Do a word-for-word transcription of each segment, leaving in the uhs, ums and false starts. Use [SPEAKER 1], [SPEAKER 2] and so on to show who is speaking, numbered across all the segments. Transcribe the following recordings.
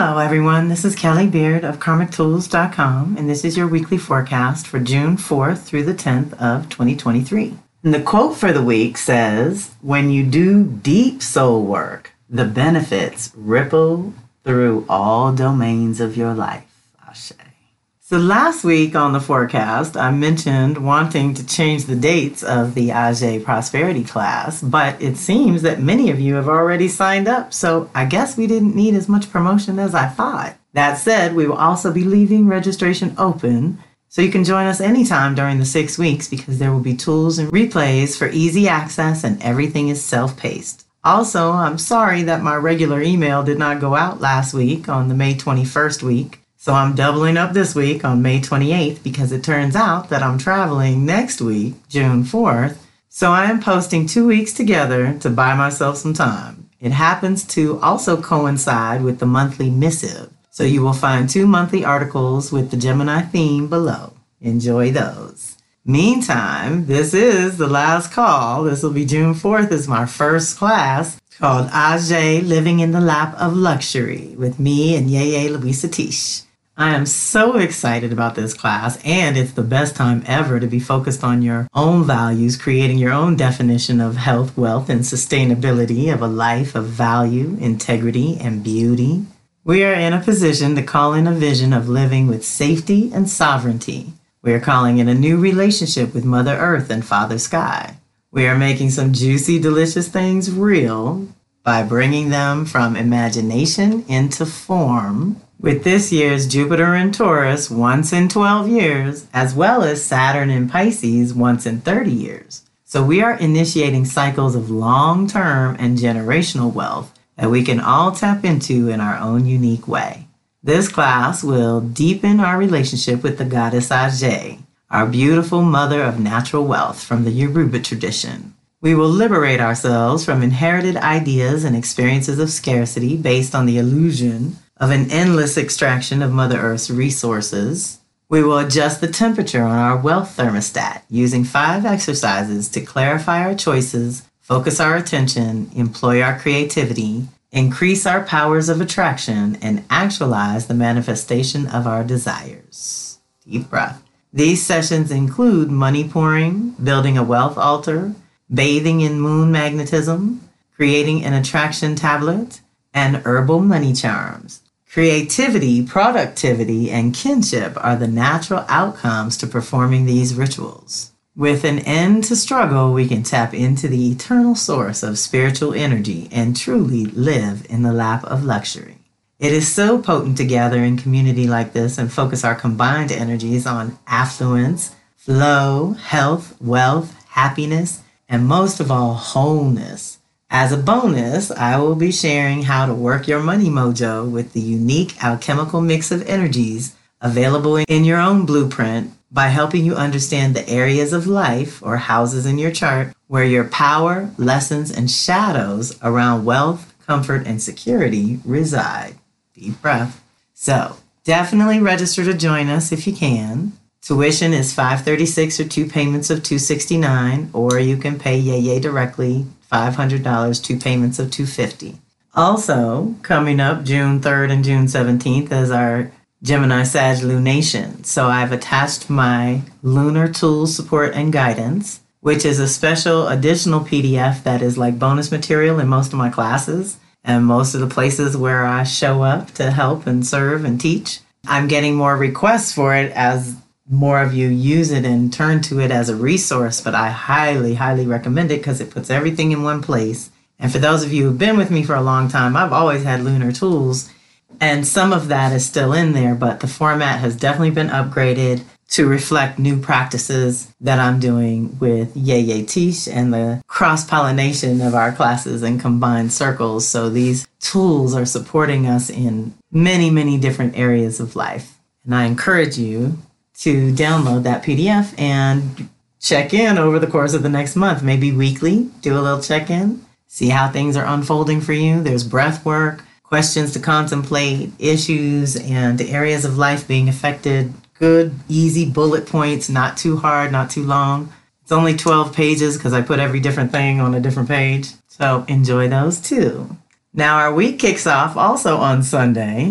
[SPEAKER 1] Hello, everyone. This is Kelly Beard of karmic tools dot com, and this is your weekly forecast for June fourth through the tenth of twenty twenty-three. And the quote for the week says, "When you do deep soul work, the benefits ripple through all domains of your life." Ashe. So last week on the forecast, I mentioned wanting to change the dates of the Ajay Prosperity class, but it seems that many of you have already signed up, so I guess we didn't need as much promotion as I thought. That said, we will also be leaving registration open, so you can join us anytime during the six weeks because there will be tools and replays for easy access and everything is self-paced. Also, I'm sorry that my regular email did not go out last week on the May twenty-first week. So I'm doubling up this week on May twenty-eighth because it turns out that I'm traveling next week, June fourth. So I am posting two weeks together to buy myself some time. It happens to also coincide with the monthly missive. So you will find two monthly articles with the Gemini theme below. Enjoy those. Meantime, this is the last call. This will be June fourth is my first class called Ajay Living in the Lap of Luxury with me and Yeye Louisa Tish. I am so excited about this class, and it's the best time ever to be focused on your own values, creating your own definition of health, wealth, and sustainability of a life of value, integrity, and beauty. We are in a position to call in a vision of living with safety and sovereignty. We are calling in a new relationship with Mother Earth and Father Sky. We are making some juicy, delicious things real by bringing them from imagination into form. With this year's Jupiter in Taurus once in twelve years, as well as Saturn in Pisces once in thirty years. So we are initiating cycles of long-term and generational wealth that we can all tap into in our own unique way. This class will deepen our relationship with the goddess Ajay, our beautiful mother of natural wealth from the Yoruba tradition. We will liberate ourselves from inherited ideas and experiences of scarcity based on the illusion of an endless extraction of Mother Earth's resources. We will adjust the temperature on our wealth thermostat using five exercises to clarify our choices, focus our attention, employ our creativity, increase our powers of attraction, and actualize the manifestation of our desires. Deep breath. These sessions include money pouring, building a wealth altar, bathing in moon magnetism, creating an attraction tablet, and herbal money charms. Creativity, productivity, and kinship are the natural outcomes to performing these rituals. With an end to struggle, we can tap into the eternal source of spiritual energy and truly live in the lap of luxury. It is so potent to gather in community like this and focus our combined energies on affluence, flow, health, wealth, happiness, and most of all, wholeness. As a bonus, I will be sharing how to work your money mojo with the unique alchemical mix of energies available in your own blueprint by helping you understand the areas of life or houses in your chart where your power, lessons, and shadows around wealth, comfort, and security reside. Deep breath. So definitely register to join us if you can. Tuition is five hundred thirty-six dollars or two payments of two hundred sixty-nine dollars, or you can pay Yeye directly, five hundred dollars, two payments of two hundred fifty dollars. Also, coming up June third and June seventeenth is our Gemini Sag Lunation. So I've attached my Lunar Tools Support and Guidance, which is a special additional P D F that is like bonus material in most of my classes and most of the places where I show up to help and serve and teach. I'm getting more requests for it as more of you use it and turn to it as a resource, but I highly, highly recommend it because it puts everything in one place. And for those of you who've been with me for a long time, I've always had Lunar Tools, and some of that is still in there, but the format has definitely been upgraded to reflect new practices that I'm doing with Yeye Tish and the cross-pollination of our classes and combined circles. So these tools are supporting us in many, many different areas of life. And I encourage you to download that P D F and check in over the course of the next month, maybe weekly, do a little check-in, see how things are unfolding for you. There's breath work, questions to contemplate, issues, and areas of life being affected. Good, easy bullet points, not too hard, not too long. It's only twelve pages because I put every different thing on a different page. So enjoy those too. Now our week kicks off also on Sunday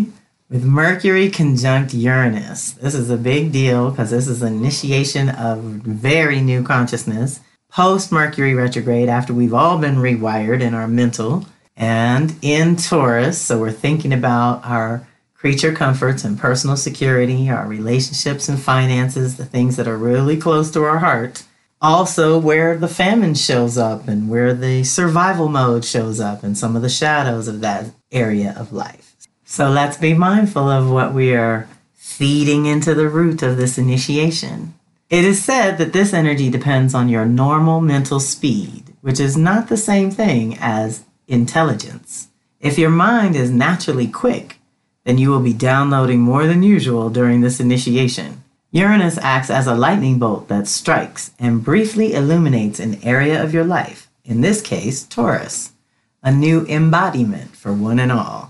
[SPEAKER 1] with Mercury conjunct Uranus. This is a big deal because this is an initiation of very new consciousness post Mercury retrograde after we've all been rewired in our mental and in Taurus. So we're thinking about our creature comforts and personal security, our relationships and finances, the things that are really close to our heart. Also where the famine shows up and where the survival mode shows up and some of the shadows of that area of life. So let's be mindful of what we are feeding into the root of this initiation. It is said that this energy depends on your normal mental speed, which is not the same thing as intelligence. If your mind is naturally quick, then you will be downloading more than usual during this initiation. Uranus acts as a lightning bolt that strikes and briefly illuminates an area of your life, in this case, Taurus, a new embodiment for one and all.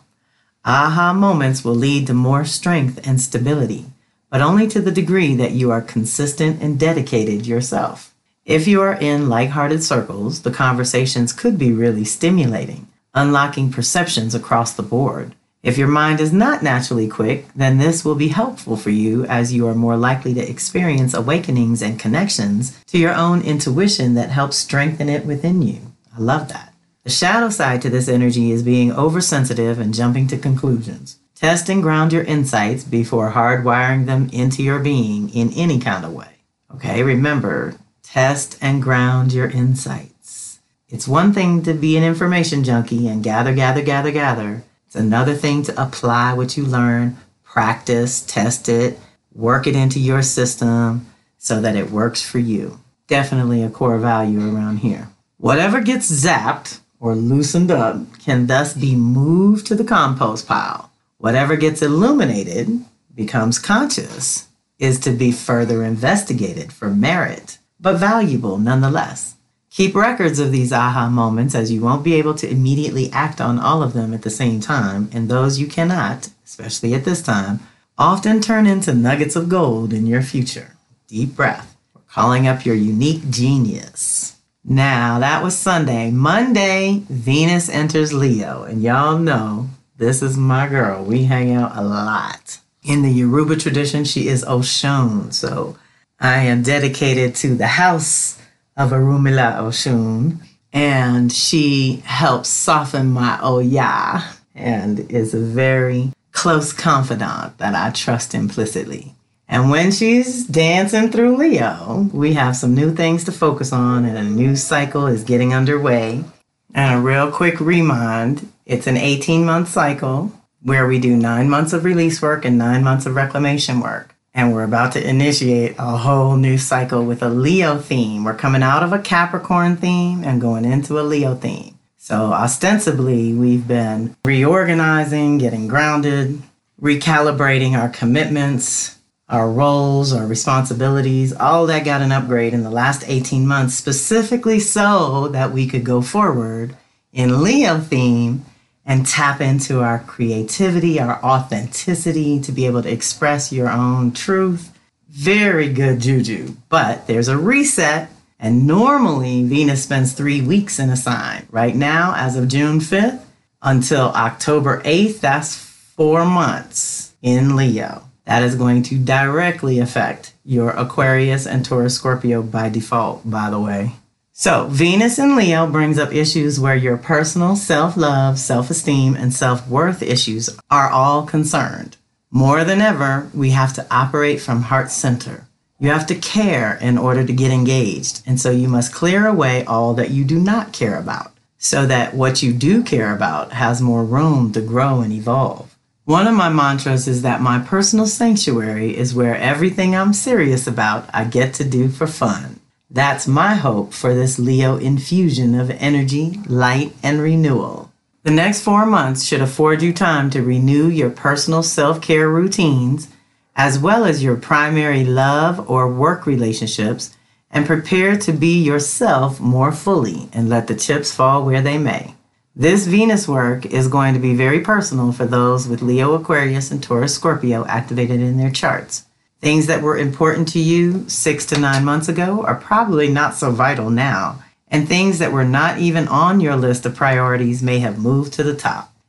[SPEAKER 1] Aha moments will lead to more strength and stability, but only to the degree that you are consistent and dedicated yourself. If you are in like-hearted circles, the conversations could be really stimulating, unlocking perceptions across the board. If your mind is not naturally quick, then this will be helpful for you as you are more likely to experience awakenings and connections to your own intuition that helps strengthen it within you. I love that. The shadow side to this energy is being oversensitive and jumping to conclusions. Test and ground your insights before hardwiring them into your being in any kind of way. Okay, remember, test and ground your insights. It's one thing to be an information junkie and gather, gather, gather, gather. It's another thing to apply what you learn, practice, test it, work it into your system so that it works for you. Definitely a core value around here. Whatever gets zapped or loosened up can thus be moved to the compost pile. Whatever gets illuminated, becomes conscious, is to be further investigated for merit, but valuable nonetheless. Keep records of these aha moments as you won't be able to immediately act on all of them at the same time, and those you cannot, especially at this time, often turn into nuggets of gold in your future. Deep breath. We're calling up your unique genius. Now, that was Sunday. Monday, Venus enters Leo. And y'all know, this is my girl. We hang out a lot. In the Yoruba tradition, she is Oshun. So I am dedicated to the house of Orunmila Oshun. And she helps soften my Oya and is a very close confidant that I trust implicitly. And when she's dancing through Leo, we have some new things to focus on and a new cycle is getting underway. And a real quick remind, it's an eighteen-month cycle where we do nine months of release work and nine months of reclamation work. And we're about to initiate a whole new cycle with a Leo theme. We're coming out of a Capricorn theme and going into a Leo theme. So ostensibly, we've been reorganizing, getting grounded, recalibrating our commitments, our roles, our responsibilities, all that got an upgrade in the last eighteen months, specifically so that we could go forward in Leo theme and tap into our creativity, our authenticity, to be able to express your own truth. Very good juju. But there's a reset, and normally Venus spends three weeks in a sign. Right now, as of June fifth until October eighth, that's four months in Leo. That is going to directly affect your Aquarius and Taurus Scorpio by default, by the way. So Venus in Leo brings up issues where your personal self-love, self-esteem, and self-worth issues are all concerned. More than ever, we have to operate from heart center. You have to care in order to get engaged. And so you must clear away all that you do not care about so that what you do care about has more room to grow and evolve. One of my mantras is that my personal sanctuary is where everything I'm serious about I get to do for fun. That's my hope for this Leo infusion of energy, light, and renewal. The next four months should afford you time to renew your personal self-care routines, as well as your primary love or work relationships, and prepare to be yourself more fully and let the chips fall where they may. This Venus work is going to be very personal for those with Leo, Aquarius, and Taurus, Scorpio activated in their charts. Things that were important to you six to nine months ago are probably not so vital now, and things that were not even on your list of priorities may have moved to the top.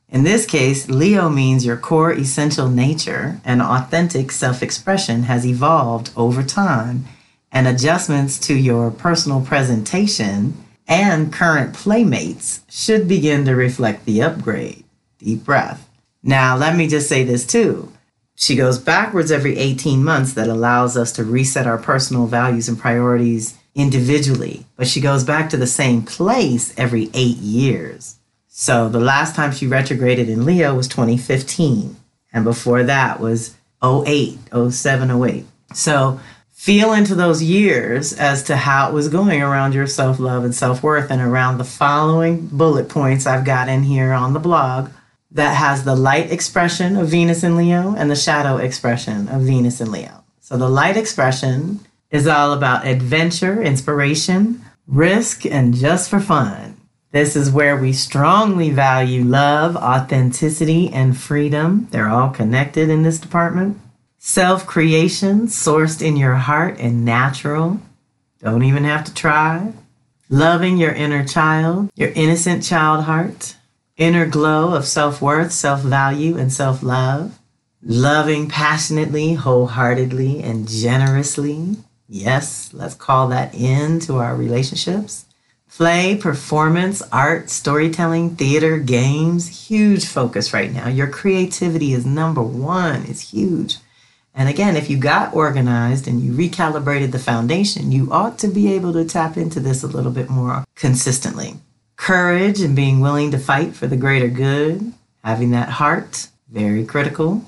[SPEAKER 1] In this case, Leo means your core essential nature and authentic self-expression has evolved over time, and adjustments to your personal presentation and current playmates should begin to reflect the upgrade. Deep breath. Now, let me just say this too. She goes backwards every eighteen months. That allows us to reset our personal values and priorities individually. But she goes back to the same place every eight years. So the last time she retrograded in Leo was twenty fifteen. And before that was oh eight, oh seven, oh eight. So feel into those years as to how it was going around your self-love and self-worth and around the following bullet points I've got in here on the blog that has the light expression of Venus in Leo and the shadow expression of Venus in Leo. So the light expression is all about adventure, inspiration, risk, and just for fun. This is where we strongly value love, authenticity, and freedom. They're all connected in this department. Self-creation, sourced in your heart and natural. Don't even have to try. Loving your inner child, your innocent child heart. Inner glow of self-worth, self-value, and self-love. Loving passionately, wholeheartedly, and generously. Yes, let's call that into our relationships. Play, performance, art, storytelling, theater, games. Huge focus right now. Your creativity is number one. It's huge. And again, if you got organized and you recalibrated the foundation, you ought to be able to tap into this a little bit more consistently. Courage and being willing to fight for the greater good. Having that heart, very critical.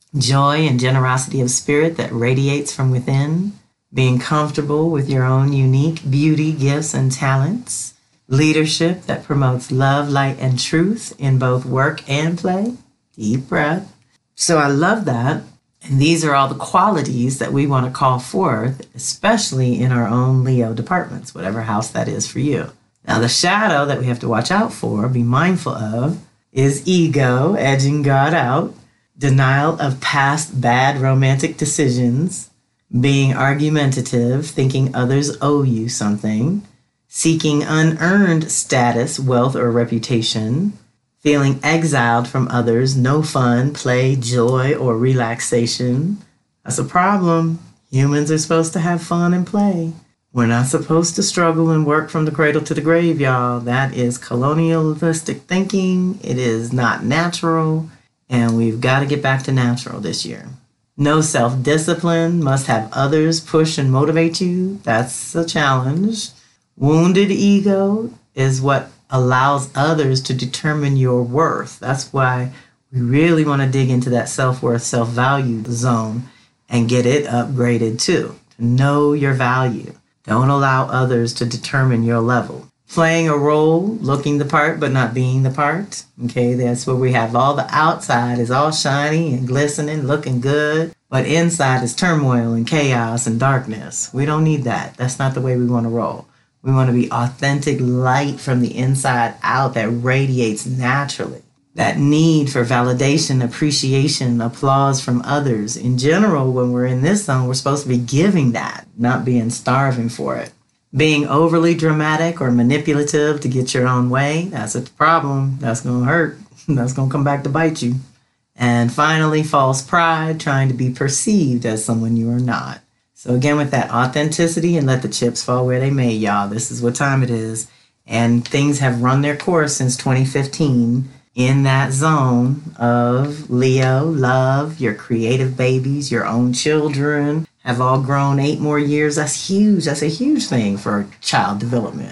[SPEAKER 1] Joy and generosity of spirit that radiates from within. Being comfortable with your own unique beauty, gifts, and talents. Leadership that promotes love, light, and truth in both work and play. Deep breath. So I love that. And these are all the qualities that we want to call forth, especially in our own Leo departments, whatever house that is for you. Now, the shadow that we have to watch out for, be mindful of, is ego, edging God out, denial of past bad romantic decisions, being argumentative, thinking others owe you something, seeking unearned status, wealth, or reputation, feeling exiled from others, no fun, play, joy, or relaxation. That's a problem. Humans are supposed to have fun and play. We're not supposed to struggle and work from the cradle to the grave, y'all. That is colonialistic thinking. It is not natural, and we've got to get back to natural this year. No self-discipline, must have others push and motivate you. That's a challenge. Wounded ego is what allows others to determine your worth. That's why we really want to dig into that self-worth, self-value zone and get it upgraded too. To know your value. Don't allow others to determine your level. Playing a role, looking the part but not being the part. Okay, that's where we have all the outside is all shiny and glistening, looking good. But inside is turmoil and chaos and darkness. We don't need that. That's not the way we want to roll. We want to be authentic light from the inside out that radiates naturally. That need for validation, appreciation, applause from others. In general, when we're in this zone, we're supposed to be giving that, not being starving for it. Being overly dramatic or manipulative to get your own way, that's a problem. That's going to hurt. That's going to come back to bite you. And finally, false pride, trying to be perceived as someone you are not. So again, with that authenticity and let the chips fall where they may, y'all. This is what time it is. And things have run their course since twenty fifteen in that zone of Leo, love, your creative babies, your own children have all grown eight more years. That's huge. That's a huge thing for child development.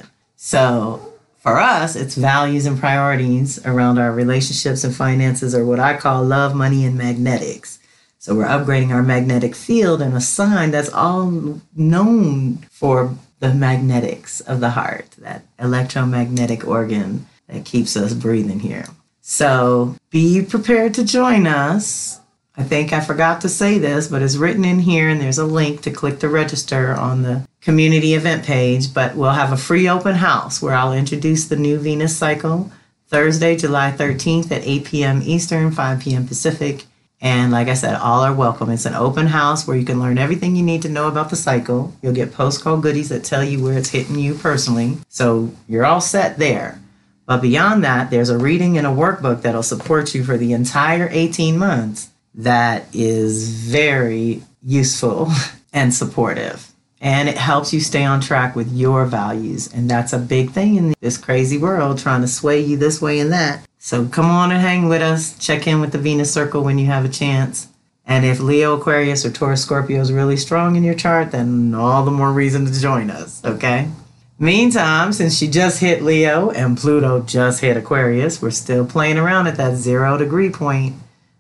[SPEAKER 1] So for us, it's values and priorities around our relationships and finances, or what I call love, money, and magnetics. So we're upgrading our magnetic field and a sign that's all known for the magnetics of the heart, that electromagnetic organ that keeps us breathing here. So be prepared to join us. I think I forgot to say this, but it's written in here, and there's a link to click to register on the community event page. But we'll have a free open house where I'll introduce the new Venus cycle Thursday, July thirteenth at eight p.m. Eastern, five p.m. Pacific. And like I said, all are welcome. It's an open house where you can learn everything you need to know about the cycle. You'll get post-call goodies that tell you where it's hitting you personally. So you're all set there. But beyond that, there's a reading and a workbook that'll support you for the entire eighteen months that is very useful and supportive. And it helps you stay on track with your values. And that's a big thing in this crazy world, trying to sway you this way and that. So come on and hang with us. Check in with the Venus Circle when you have a chance. And if Leo, Aquarius, or Taurus, Scorpio is really strong in your chart, then all the more reason to join us, okay? Meantime, since she just hit Leo and Pluto just hit Aquarius, we're still playing around at that zero degree point.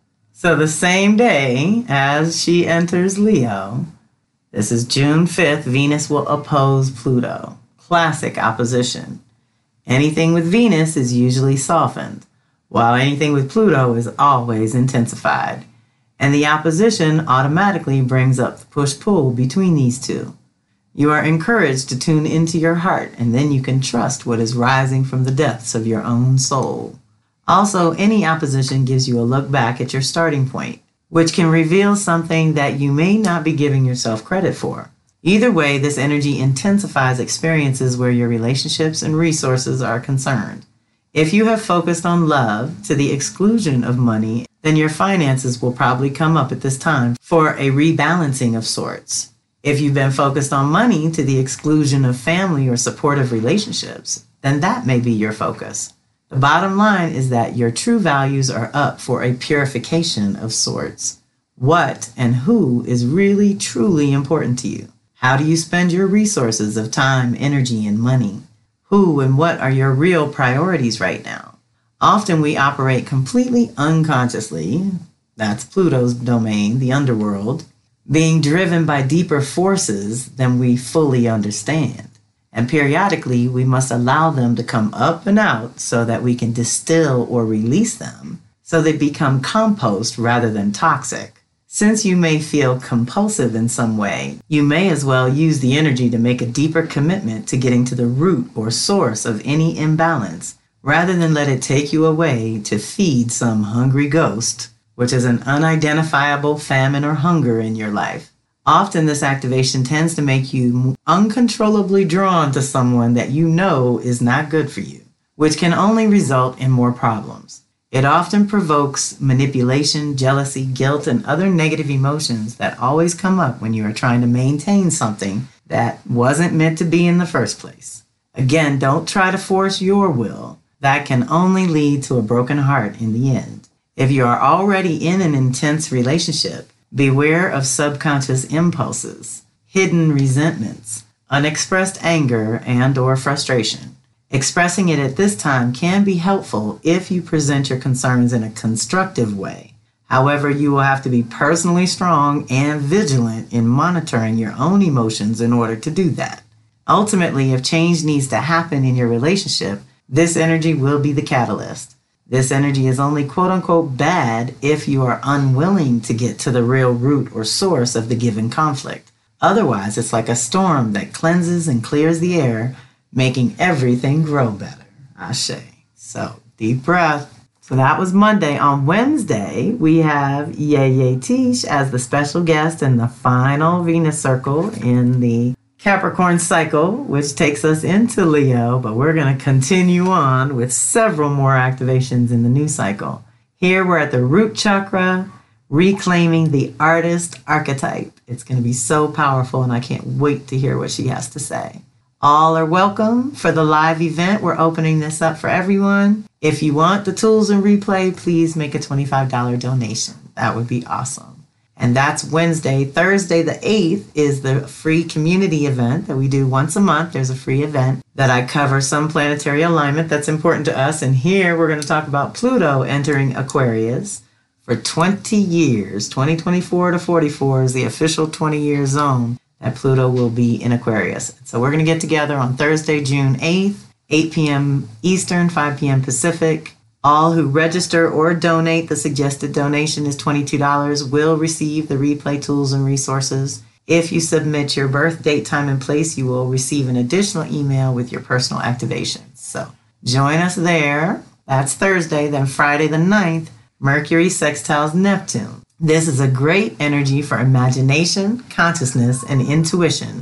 [SPEAKER 1] So the same day as she enters Leo, this is June fifth, Venus will oppose Pluto. Classic opposition. Anything with Venus is usually softened, while anything with Pluto is always intensified. And the opposition automatically brings up the push-pull between these two. You are encouraged to tune into your heart, and then you can trust what is rising from the depths of your own soul. Also, any opposition gives you a look back at your starting point, which can reveal something that you may not be giving yourself credit for. Either way, this energy intensifies experiences where your relationships and resources are concerned. If you have focused on love to the exclusion of money, then your finances will probably come up at this time for a rebalancing of sorts. If you've been focused on money to the exclusion of family or supportive relationships, then that may be your focus. The bottom line is that your true values are up for a purification of sorts. What and who is really, truly important to you? How do you spend your resources of time, energy, and money? Who and what are your real priorities right now? Often we operate completely unconsciously, that's Pluto's domain, the underworld, being driven by deeper forces than we fully understand. And periodically, we must allow them to come up and out so that we can distill or release them so they become compost rather than toxic. Since you may feel compulsive in some way, you may as well use the energy to make a deeper commitment to getting to the root or source of any imbalance, rather than let it take you away to feed some hungry ghost, which is an unidentifiable famine or hunger in your life. Often this activation tends to make you uncontrollably drawn to someone that you know is not good for you, which can only result in more problems. It often provokes manipulation, jealousy, guilt, and other negative emotions that always come up when you are trying to maintain something that wasn't meant to be in the first place. Again, don't try to force your will. That can only lead to a broken heart in the end. If you are already in an intense relationship, beware of subconscious impulses, hidden resentments, unexpressed anger, and or frustration. Expressing it at this time can be helpful if you present your concerns in a constructive way. However, you will have to be personally strong and vigilant in monitoring your own emotions in order to do that. Ultimately, if change needs to happen in your relationship, this energy will be the catalyst. This energy is only quote-unquote bad if you are unwilling to get to the real root or source of the given conflict. Otherwise, it's like a storm that cleanses and clears the air, making everything grow better. Ashe. So, deep breath. So that was Monday. On Wednesday, we have Yeye Tish as the special guest in the final Venus circle in the Capricorn cycle, which takes us into Leo, but we're going to continue on with several more activations in the new cycle. Here we're at the root chakra, reclaiming the artist archetype. It's going to be so powerful, and I can't wait to hear what she has to say. All are welcome for the live event. We're opening this up for everyone. If you want the tools and replay, please make a twenty-five dollars donation. That would be awesome. And that's Wednesday. Thursday the eighth is the free community event that we do once a month. There's a free event that I cover some planetary alignment that's important to us. And here we're going to talk about Pluto entering Aquarius for twenty years. twenty twenty-four to forty-four is the official twenty-year zone that Pluto will be in Aquarius. So we're going to get together on Thursday, June eighth, eight p.m. Eastern, five p.m. Pacific. All who register or donate, the suggested donation is twenty-two dollars, will receive the replay tools and resources. If you submit your birth date, time, and place, you will receive an additional email with your personal activations. So join us there. That's Thursday. Then Friday the ninth, Mercury sextiles Neptune. This is a great energy for imagination, consciousness, and intuition.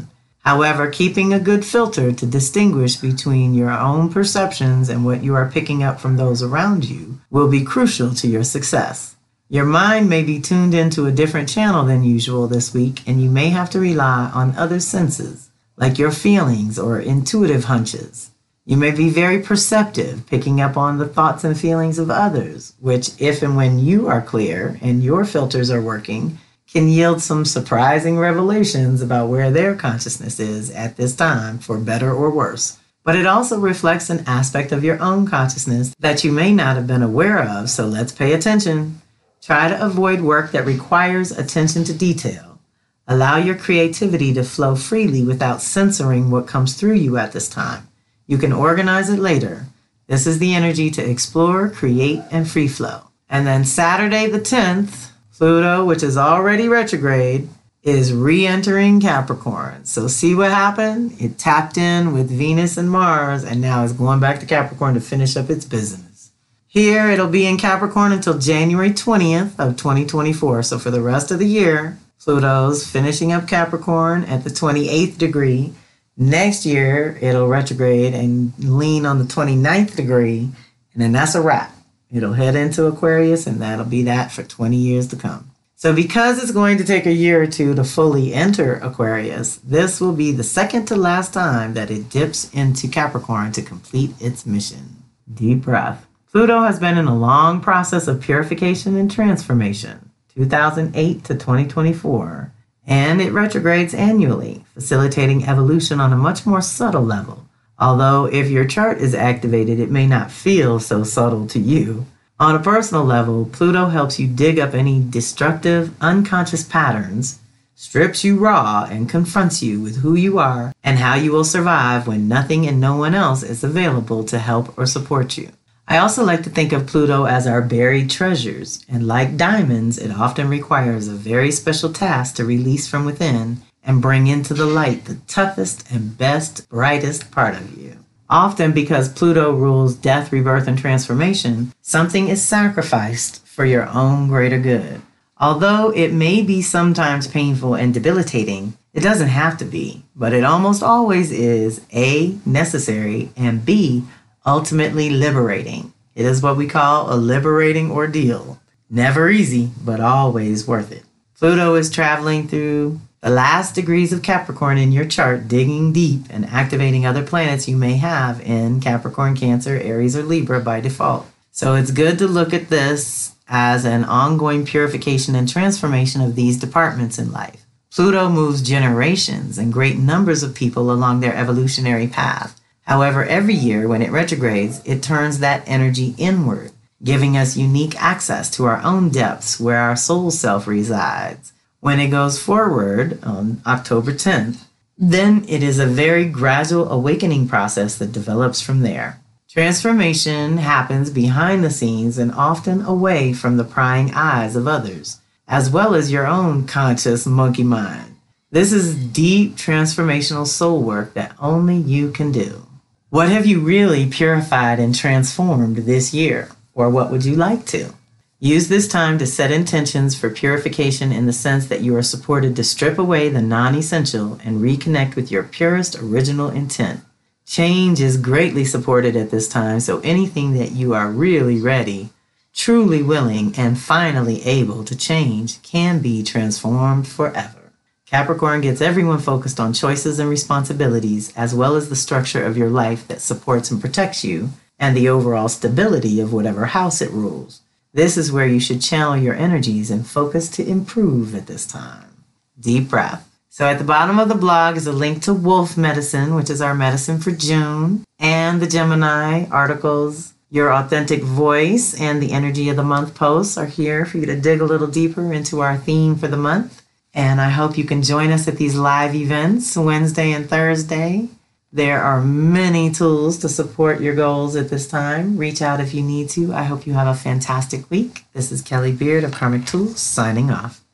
[SPEAKER 1] However, keeping a good filter to distinguish between your own perceptions and what you are picking up from those around you will be crucial to your success. Your mind may be tuned into a different channel than usual this week, and you may have to rely on other senses, like your feelings or intuitive hunches. You may be very perceptive, picking up on the thoughts and feelings of others, which, if and when you are clear and your filters are working, can yield some surprising revelations about where their consciousness is at this time, for better or worse. But it also reflects an aspect of your own consciousness that you may not have been aware of, so let's pay attention. Try to avoid work that requires attention to detail. Allow your creativity to flow freely without censoring what comes through you at this time. You can organize it later. This is the energy to explore, create, and free flow. And then Saturday the tenth, Pluto, which is already retrograde, is re-entering Capricorn. So see what happened? It tapped in with Venus and Mars, and now it's going back to Capricorn to finish up its business. Here, it'll be in Capricorn until January twentieth of twenty twenty-four. So for the rest of the year, Pluto's finishing up Capricorn at the twenty-eighth degree. Next year, it'll retrograde and lean on the twenty-ninth degree, and then that's a wrap. It'll head into Aquarius, and that'll be that for twenty years to come. So because it's going to take a year or two to fully enter Aquarius, this will be the second to last time that it dips into Capricorn to complete its mission. Deep breath. Pluto has been in a long process of purification and transformation, two thousand eight to twenty twenty-four, and it retrogrades annually, facilitating evolution on a much more subtle level. Although if your chart is activated, it may not feel so subtle to you. On a personal level, Pluto helps you dig up any destructive, unconscious patterns, strips you raw, and confronts you with who you are and how you will survive when nothing and no one else is available to help or support you. I also like to think of Pluto as our buried treasures, and like diamonds, it often requires a very special task to release from within and bring into the light the toughest and best, brightest part of you. Often, because Pluto rules death, rebirth, and transformation, something is sacrificed for your own greater good. Although it may be sometimes painful and debilitating, it doesn't have to be, but it almost always is A, necessary, and B, ultimately liberating. It is what we call a liberating ordeal. Never easy, but always worth it. Pluto is traveling through the last degrees of Capricorn in your chart, digging deep and activating other planets you may have in Capricorn, Cancer, Aries, or Libra by default. So it's good to look at this as an ongoing purification and transformation of these departments in life. Pluto moves generations and great numbers of people along their evolutionary path. However, every year when it retrogrades, it turns that energy inward, giving us unique access to our own depths where our soul self resides. When it goes forward on October tenth, then it is a very gradual awakening process that develops from there. Transformation happens behind the scenes and often away from the prying eyes of others, as well as your own conscious monkey mind. This is deep transformational soul work that only you can do. What have you really purified and transformed this year? Or what would you like to? Use this time to set intentions for purification in the sense that you are supported to strip away the non-essential and reconnect with your purest original intent. Change is greatly supported at this time, so anything that you are really ready, truly willing, and finally able to change can be transformed forever. Capricorn gets everyone focused on choices and responsibilities, as well as the structure of your life that supports and protects you, and the overall stability of whatever house it rules. This is where you should channel your energies and focus to improve at this time. Deep breath. So at the bottom of the blog is a link to Wolf Medicine, which is our medicine for June, and the Gemini articles. Your Authentic Voice and the Energy of the Month posts are here for you to dig a little deeper into our theme for the month. And I hope you can join us at these live events Wednesday and Thursday. There are many tools to support your goals at this time. Reach out if you need to. I hope you have a fantastic week. This is Kelly Beard of Karmic Tools signing off.